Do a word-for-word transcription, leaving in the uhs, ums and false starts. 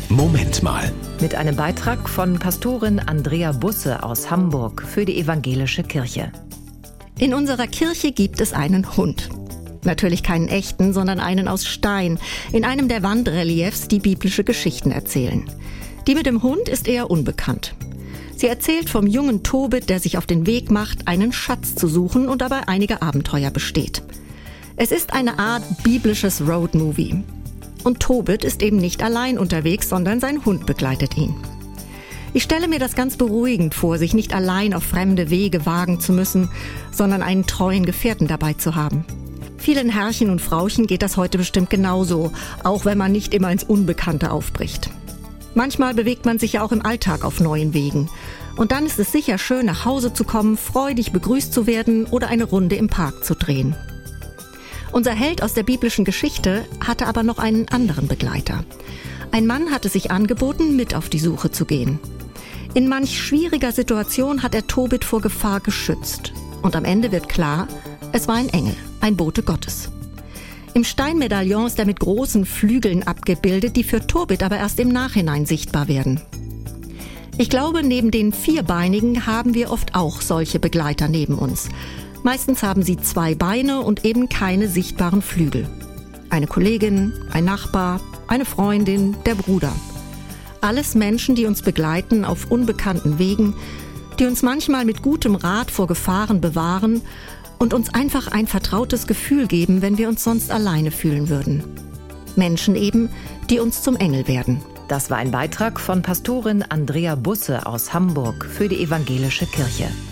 Moment mal. Mit einem Beitrag von Pastorin Andrea Busse aus Hamburg für die Evangelische Kirche. In unserer Kirche gibt es einen Hund. Natürlich keinen echten, sondern einen aus Stein, in einem der Wandreliefs, die biblische Geschichten erzählen. Die mit dem Hund ist eher unbekannt. Sie erzählt vom jungen Tobit, der sich auf den Weg macht, einen Schatz zu suchen und dabei einige Abenteuer besteht. Es ist eine Art biblisches Roadmovie. Und Tobit ist eben nicht allein unterwegs, sondern sein Hund begleitet ihn. Ich stelle mir das ganz beruhigend vor, sich nicht allein auf fremde Wege wagen zu müssen, sondern einen treuen Gefährten dabei zu haben. Vielen Herrchen und Frauchen geht das heute bestimmt genauso, auch wenn man nicht immer ins Unbekannte aufbricht. Manchmal bewegt man sich ja auch im Alltag auf neuen Wegen. Und dann ist es sicher schön, nach Hause zu kommen, freudig begrüßt zu werden oder eine Runde im Park zu drehen. Unser Held aus der biblischen Geschichte hatte aber noch einen anderen Begleiter. Ein Mann hatte sich angeboten, mit auf die Suche zu gehen. In manch schwieriger Situation hat er Tobit vor Gefahr geschützt. Und am Ende wird klar, es war ein Engel, ein Bote Gottes. Im Steinmedaillon ist er mit großen Flügeln abgebildet, die für Tobit aber erst im Nachhinein sichtbar werden. Ich glaube, neben den Vierbeinigen haben wir oft auch solche Begleiter neben uns. Meistens haben sie zwei Beine und eben keine sichtbaren Flügel. Eine Kollegin, ein Nachbar, eine Freundin, der Bruder. Alles Menschen, die uns begleiten auf unbekannten Wegen, die uns manchmal mit gutem Rat vor Gefahren bewahren und uns einfach ein vertrautes Gefühl geben, wenn wir uns sonst alleine fühlen würden. Menschen eben, die uns zum Engel werden. Das war ein Beitrag von Pastorin Andrea Busse aus Hamburg für die Evangelische Kirche.